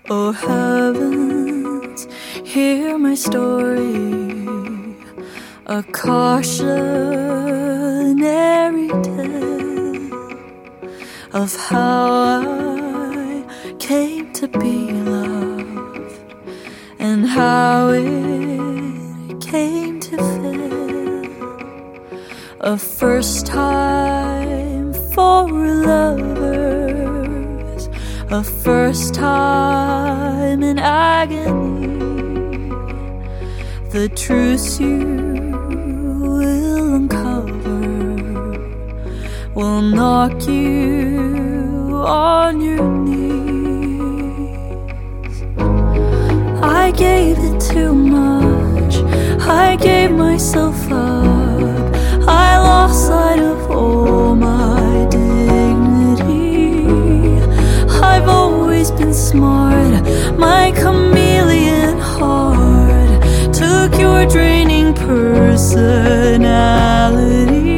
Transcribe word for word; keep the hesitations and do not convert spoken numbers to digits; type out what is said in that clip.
Oh heavens, hear my story, a cautionary tale of how I came to be loved and how it came to fail. A first time for lovers, a first time in agony. The truths you will uncover will knock you on your knees. I gave it too much, I gave myself up, I lost sight of all my dignity. I've always been smart, my chameleon heart took your draining personality.